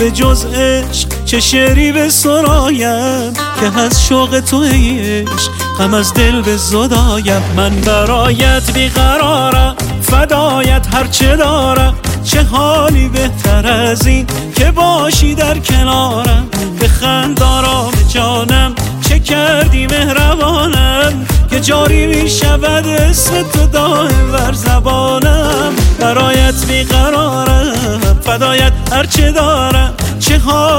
به جز عشق چه شعری به سرایم که از شوق تو ای عشق غم از دل به زدایم. من برایت بیقرارم فدایت هرچه دارم، چه حالی بهتر از این که باشی در کنارم. بخند آرام جانم چه کردی مهربانم که جاری می شود اسم تو دائم بر زبانم. برایت بیقرارم فدایت هرچه دارم، چه حالی